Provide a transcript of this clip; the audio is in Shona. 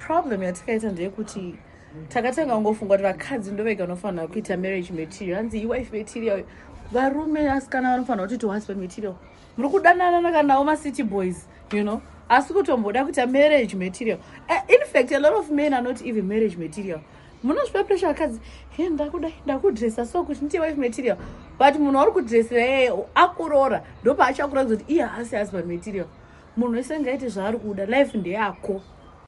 problem yatakaita ndeyekuti takatanga kungofunga kuti vakadzi ndovega vanofanira kuita marriage material, hanzi iwife material. Varume asikana vanofanira kuti husband material. Muri kudanana kanawo macity boys, you know, asi kutomboda kuita marriage material. In fact, a lot of men are not even marriage material. Munozvipa pressure akadzi, he ndakudresa so kuti nditi wife material, but munhu ari kudresera akurora ndopa achakuratidza kuti iye haasi husband material. Munhu wese ngaite zvaari kuda, life ndeyako.